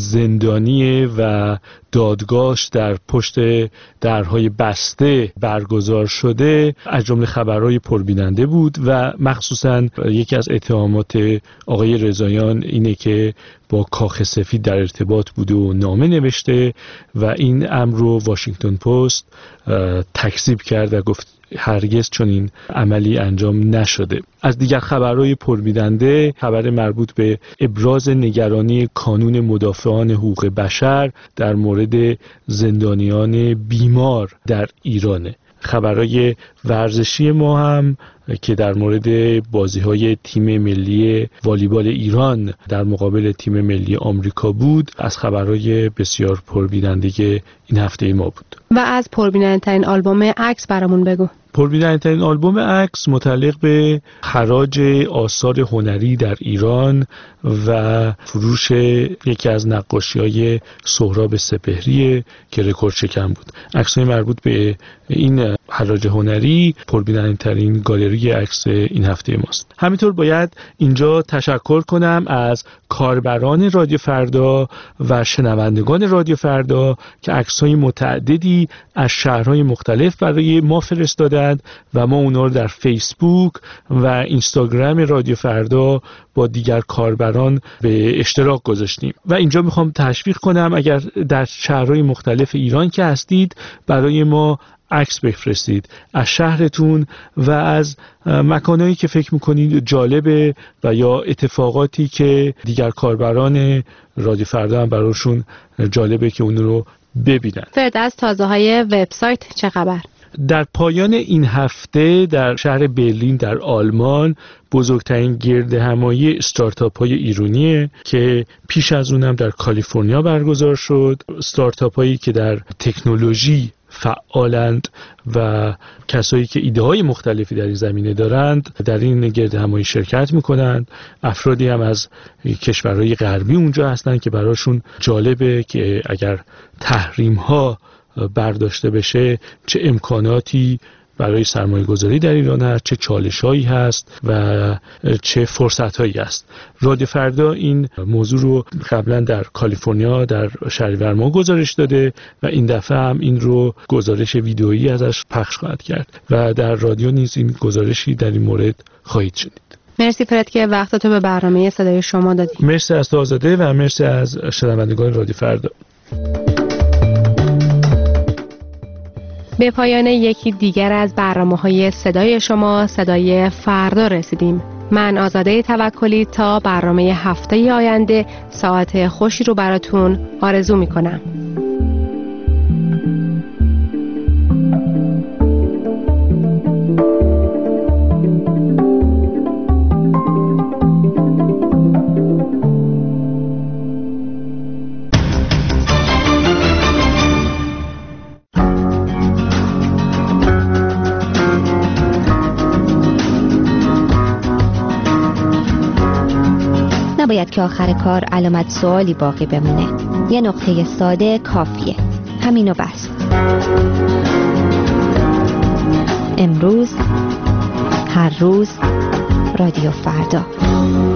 زندانیه و دادگاهش در پشت درهای بسته برگزار شده، از جمله خبرهای پربیننده بود و مخصوصا یکی از اتهامات آقای رضاییان اینه که با کاخ سفید در ارتباط بوده و نامه نوشته و این امر رو واشنگتن پست تکذیب کرد و گفت هرگز چنین عملی انجام نشده. از دیگر خبرهای پربیننده، خبر مربوط به ابراز نگرانی کانون مدافعان حقوق بشر در مورد زندانیان بیمار در ایرانه. خبرهای ورزشی ما هم که در مورد بازی‌های تیم ملی والیبال ایران در مقابل تیم ملی آمریکا بود، از خبرهای بسیار پربیننده این هفته ما بود. و از پربیننده‌ترین آلبوم عکس برامون بگو. پربیننده‌ترین آلبوم عکس متعلق به خراج آثار هنری در ایران و فروش یکی از نقاشی‌های سهراب سپهری که رکورد شکن بود. عکس‌های مربوط به این خراج هنری پربیننده‌ترین گالری عکس این هفته ماست. همینطور باید اینجا تشکر کنم از کاربران رادیو فردا و شنوندگان رادیو فردا که عکس‌های متعددی از شهرهای مختلف برای ما فرستادند و ما اونا رو در فیسبوک و اینستاگرام رادیو فردا با دیگر کاربران به اشتراک گذاشتیم و اینجا میخوام تشویق کنم اگر در شهرهای مختلف ایران که هستید برای ما عکس بفرستید از شهرتون و از مکانهایی که فکر میکنید جالبه و یا اتفاقاتی که دیگر کاربران رادیو فردا هم براشون جالبه که اون رو ببینن. فرد از تازه های وبسایت چه خبر؟ در پایان این هفته در شهر برلین در آلمان بزرگترین گردهمایی استارتاپ های ایرانیه که پیش از اونم در کالیفرنیا برگزار شد. استارتاپ هایی که در تکنولوژی فعالند و کسایی که ایده های مختلفی در این زمینه دارند در این گردهمایی شرکت میکنند. افرادی هم از کشورهای غربی اونجا هستند که براشون جالبه که اگر تحریم ها برداشته بشه چه امکاناتی برای سرمایه گذاری در ایران هست، چه چالش هایی هست و چه فرصت هایی هست. رادیو فردا این موضوع رو قبلا در کالیفرنیا در شهریور ماه گزارش داده و این دفعه هم این رو گزارش ویدئویی ازش پخش خواهد کرد و در رادیو نیز این گزارشی در این مورد خواهید شنید. مرسی فرد که وقتتو به برنامه صدای شما دادی. مرسی از تو آزاده و مرسی از شنوندگان رادیو فردا. به پایان یکی دیگر از برنامه‌های صدای شما، صدای فردا رسیدیم. من آزاده توکلی تا برنامه هفته آینده ساعت خوشی رو براتون آرزو می‌کنم. نباید که آخر کار علامت سوالی باقی بمونه. یه نقطه ساده کافیه. همینو بس. امروز، هر روز، رادیو فردا.